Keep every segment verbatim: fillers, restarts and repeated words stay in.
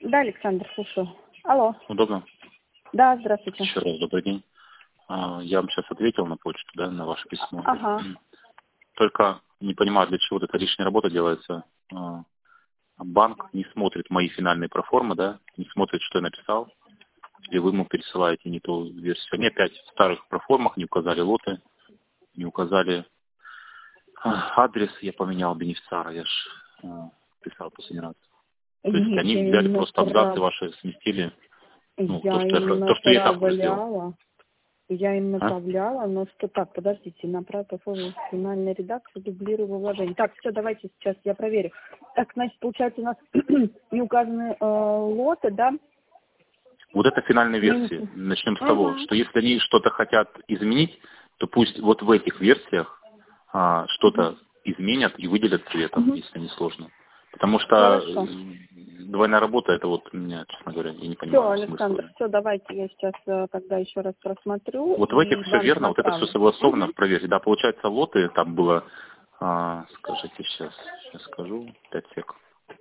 Да, Александр, слушаю. Алло. Удобно? Да, здравствуйте. Еще раз добрый день. А, Я вам сейчас ответил на почту, да, на ваше письмо. Ага. Только не понимаю, для чего вот эта лишняя работа делается. А, Банк не смотрит мои финальные проформы, да, не смотрит, что я написал. Или вы ему пересылаете не ту версию. Они опять в старых проформах не указали лоты, не указали а, адрес, я поменял бенефициара, я ж а, писал последний раз. То есть Нет, они я взяли именно просто абзацы прав... ваши, сместили. Ну, то, Я что я, именно то, что я так уже сделал. направляла. Я им А? направляла, но что так, подождите, направь форму финальной редакции, дублирую во вложении. Так, все, давайте сейчас я проверю. Так, значит, получается, у нас не указаны э, лоты, да? Вот это финальная Минус. версия. Начнем с того, Угу. что если они что-то хотят изменить, то пусть вот в этих версиях а, что-то изменят и выделят цветом, Угу. если не сложно. Потому что Хорошо. э, двойная работа, это вот меня, честно говоря, я не Все, понимаю Александр, смысла. все, давайте я сейчас э, тогда еще раз просмотрю Вот в и этих все вам верно, вот это все направлю. согласовано, Угу. проверьте. Да, получается, лоты там было, а, скажите сейчас, сейчас скажу, пять сек.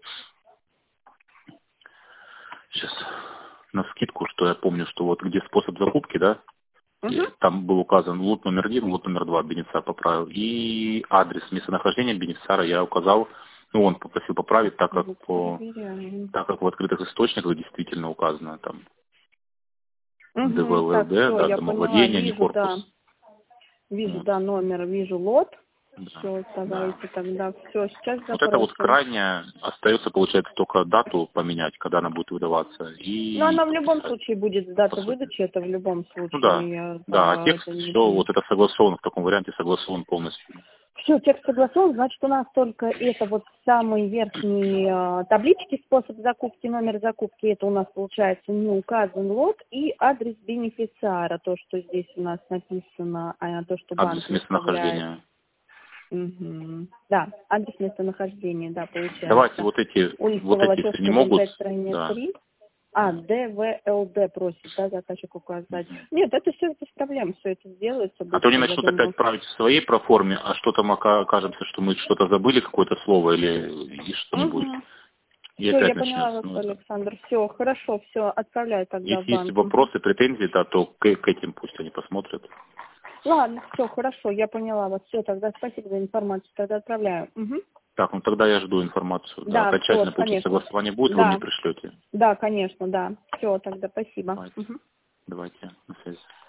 Сейчас на скидку, что я помню, что вот где способ закупки, да, Угу. и там был указан лот номер один, лот номер два, бенефициар поправил. И адрес местонахождения бенефициара я указал, ну, он попросил поправить, так как Вот по, проверяем. так как в открытых источниках действительно указано там Угу. Так, ДВЛЛД, все, да, я поняла, домовладение, не вижу, да. корпус. Вижу, Вот. да, номер, вижу лот. Да, Все, да. давайте тогда все, сейчас Вот это вот запросим. крайне остается, получается, только дату поменять, когда она будет выдаваться, Но и она в любом подписать, случае будет с по даты сути. выдачи, это в любом Ну да, случае. да, а Это, текст это не все, вот это согласован в таком варианте, согласован полностью. Все, текст согласован, значит, у нас только это вот самый верхний э, таблички, способ закупки, номер закупки, это у нас получается не указан лот и адрес бенефициара, то, что здесь у нас написано, а то, что банк Адрес выставляет. местонахождения. Угу. Да, адрес местонахождения, да, Давайте получается. вот эти, Улица вот эти, если не Волочевская, дом могут, пять, строение да. три. А, ДВЛД просит, да, заказчик указать. Нет, это все без проблем, все это сделается А то они быстро, я начнут думаю. опять править в своей проформе, а что там ока- окажется, что мы что-то забыли, какое-то слово или и что-нибудь. Угу. И Все, опять я поняла начнется. вас, Ну, это. Александр. Все, хорошо, все, отправляю тогда в Если есть банк. Мгм. вопросы, претензии, да, то к, к этим пусть они посмотрят. Ладно, все, хорошо, я поняла вас. Все, тогда спасибо за информацию, тогда отправляю. Мгм. Так, ну тогда я жду информацию. Да, Да, окончательно вот, получить конечно. согласование будет, вы мне Да, пришлете. да, конечно, да. Все, тогда спасибо. Давайте, Мгм. давайте, на связи.